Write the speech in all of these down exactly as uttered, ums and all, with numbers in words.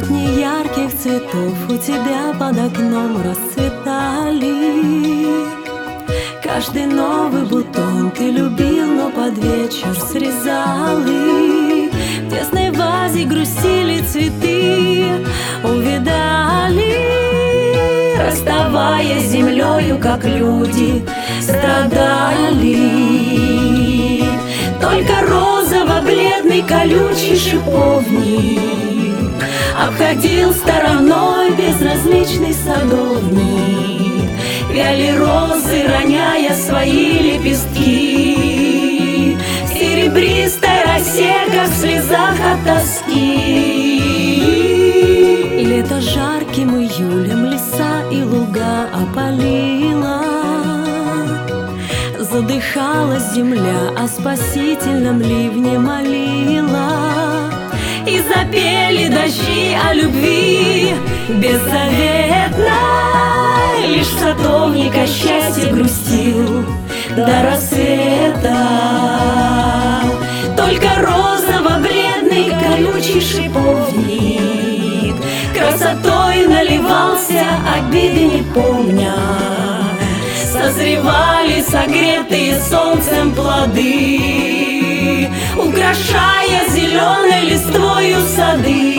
Сотни ярких цветов у тебя под окном расцветали. Каждый новый бутон ты любил, но под вечер срезал их. В тесной вазе грустили цветы, увидали, расставаясь с землею, как люди страдали. Только розово-бледный колючий шиповник обходил стороной безразличный садовник. Вяли розы, роняя свои лепестки в серебристой росе, как в слезах от тоски. Лето жарким июлем леса и луга опалило. Задыхалась земля, о спасительном ливне молила. И запели дожди о любви беззаветной. Лишь садовник о счастье грустил до рассвета. Только розово-бледный колючий шиповник красотой наливался, обиды не помня. Созревали согретые солнцем плоды, украшая зеленой листвою сады.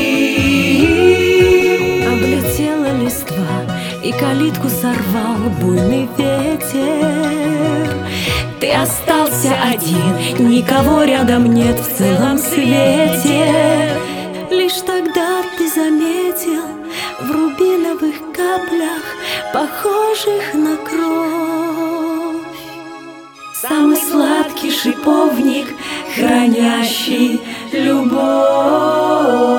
Облетела листва, и калитку сорвал буйный ветер. Ты остался один, никого рядом нет в целом свете. Лишь тогда ты заметил в рубиновых каплях, похожих на кровь, самый сладкий шиповник, хранящий любовь.